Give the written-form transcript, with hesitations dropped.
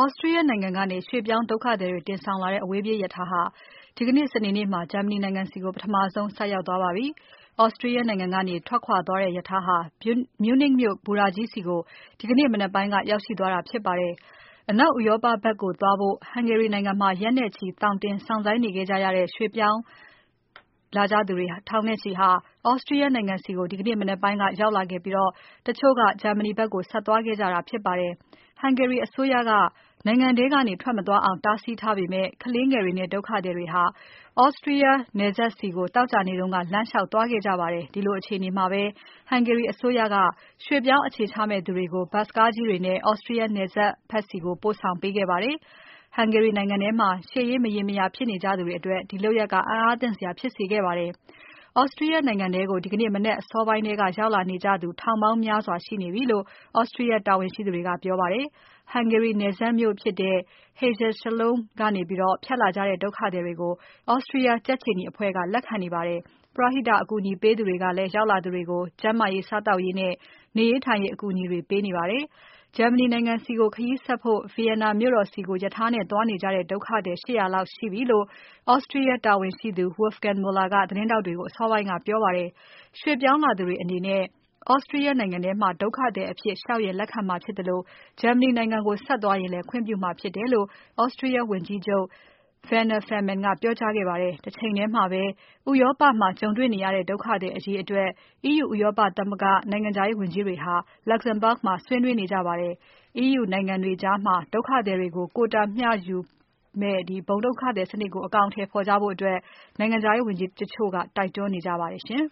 Austria နိုင်ငံကနေရွှေ့ပြောင်းဒုက္ခသည်တွေတင်ဆောင်လာတဲ့အဝေးပြေးရထားဟာဒီကနေ့စနေနေ့မှာ ဂျာမနီနိုင်ငံဆီကိုပထမဆုံးဆိုက်ရောက်သွားပါပြီ။ Austria နိုင်ငံကနေထွက်ခွာသွားတဲ့ရထားဟာ Munich မြို့ဘူတာကြီးဆီကိုဒီကနေ့မနက်ပိုင်းကရောက်ရှိသွားတာဖြစ်ပါတယ်။ အနောက်ဥရောပဖက်ကိုသွားဖို့ Hungary နိုင်ငံမှာရက်နဲ့ချီသောင်တင်စောင့်ဆိုင်းနေခဲ့ကြရတဲ့ရွှေ့ပြောင်းလာကြသူထောင်နဲ့ချီဟာ Austria နိုင်ငံဆီကိုဒီကနေ့မနက်ပိုင်းကရောက်လာခဲ့ပြီးတချို့ကဂျာမနီဖက်ကိုဆက်သွားခဲ့ကြတာဖြစ်ပါတယ်။ Hungary အစိုးရကနိုင်ငံထဲကနေထွက်မသွားအောင်တားဆီးထားပေမဲ့ ကလေးငယ်တွေနဲ့ဒုက္ခသည်တွေဟာ Austria နယ်စပ်ဆီကိုသောကြာနေ့ကလမ်းလျှောက်သွားခဲ့ကြပါတယ်။ ဒီလိုအခြေအနေမှာပဲ Hungary အစိုးရကရွှေ့ပြောင်းအခြေချမယ့်သူတွေကို ဘတ်စ်ကားကြီးတွေနဲ့ Austria နယ်စပ်ဖက်ဆီပို့ဆောင်ပေးခဲ့ပါတယ်။ Hungary နိုင်ငံထဲမှာရှေ့ရေးမရေမရာဖြစ်နေကြသူတွေအတွက်ဒီလုပ်ရပ်ကအံ့အားသင့်စရာဖြစ်စေခဲ့ပါတယ်။ Austria နိုင်ငံထဲကိုဒီကနေ့မနက်အစောပိုင်းထဲကရောက်လာနေကြသူထောင်ပေါင်းများစွာရှိနေပြီလို့ Austria တာဝန်ရှိသူတွေကပြောပါတယ်။ Hungary နယ်စပ်မြို့ဖြစ်တဲ့ Hazelsalom ကနေဖြတ်လာကြတဲ့ဒုက္ခသည်တွေကို Austria ကြက်ခြေနီအဖွဲ့ကလက်ခံနေပါတယ်။ ပရဟိတအကူအညီပေးသူတွေကလည်းရောက်လာသူတွေကို ကျန်းမာရေး၊ စားသောက်ရေးနဲ့ နေရေးထိုင်ရေးအကူအညီတွေပေးနေပါတယ်။ ဂျာမနီနိုင်ငံဆီခရီးဆက်ဖို့ Vienna မြို့တော်ဆီကိုရထားနဲ့သွားနေကြတဲ့ဒုက္ခသည် ၈၀၀ လောက်ရှိပြီလို့ Austria တာဝန်ရှိသူ Wolfgang Muller ကသတင်းထောက်တွေကိုအစောပိုင်းကပြောပါတယ်။ ရွှေ့ပြောင်းလာသူတွေအနေနဲ့ Austria နိုင်ငံထဲမှာဒုက္ခသည်အဖြစ်လျှောက်ရင်လက်ခံမှာဖြစ်သလို ဂျာမနီနိုင်ငံကိုဆက်သွားရင်လည်းခွင့်ပြုမှာဖြစ်တယ်လို့ Austria ဝန်ကြီးချုပ် Werner Faymann ကပြောကြားခဲ့ပါတယ်။ တချိန်ထဲမှာပဲ ဥရောပမှာကြုံတွေ့နေရတဲ့ဒုက္ခသည်အရေးအတွက် EU ဥရောပသမဂ္ဂနိုင်ငံခြားရေးဝန်ကြီးတွေဟာ Luxembourg မှာဆွေးနွေးနေကြပါတယ်။ EU နိုင်ငံတွေကြားဒုက္ခသည်တွေကို quota မျှယူမယ့် ဘုံဒုက္ခသည်စနစ်ကိုအကောင်အထည်ဖော်ကြဖို့နိုင်ငံခြားရေးဝန်ကြီးတချို့ကတိုက်တွန်းနေကြပါတယ်ရှင်